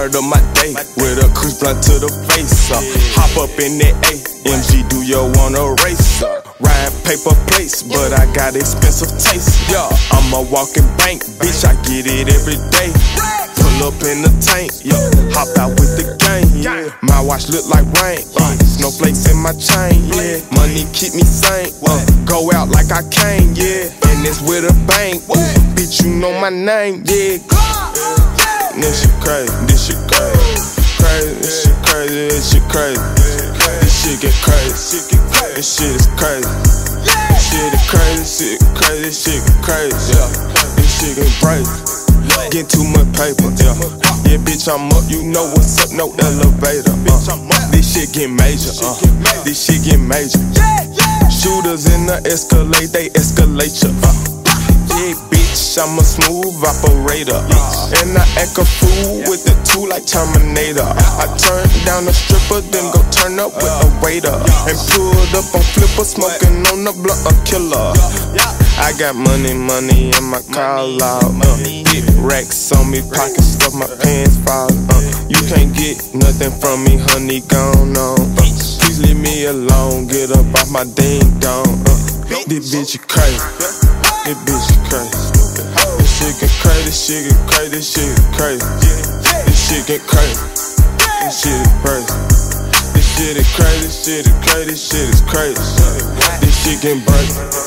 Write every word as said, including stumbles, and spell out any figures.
murder my day with a kush blunt to the face. Uh, hop up in that A M G, do you wanna race? Uh, Ride paper plates, but I got expensive taste. Yeah, I'm a walking bank, bitch, I get it every day. Pull up in the tank, yeah, hop out with the gang, yeah. My watch look like rain, uh, snowflakes in my chain, yeah. Money keep me sane, uh, go out like I came, yeah. And it's with a bang, ooh, bitch, you know my name, yeah. This shit crazy, this shit crazy, crazy, this shit crazy, this shit crazy. This shit get crazy, this shit is crazy. This shit is crazy, this shit crazy, this shit get crazy, yeah. This shit get crazy. Get too much paper, yeah. Yeah, bitch, I'm up, you know what's up, no elevator. Uh. This shit get major, uh. This shit get major. Shooters in the Escalade, they escalate ya. Uh. Yeah, bitch, I'm a smooth operator. Uh. And I act a fool with the two like Terminator. I turn down the stripper, then go turn up with a waiter. And pulled up on flipper, smoking on the blunt, a killer. I got money, money in my collar. Uh, big racks on me, pockets stuff, my pants fall. Uh, you can't get nothing from me, honey, gone on. Uh, please leave me alone, get up off my ding dong. Uh, this bitch is crazy, this bitch is crazy. This shit get crazy, this shit get crazy, this shit get crazy. This shit get crazy, this shit is crazy. This shit is crazy, this shit is crazy, this shit is crazy. This shit get crazy.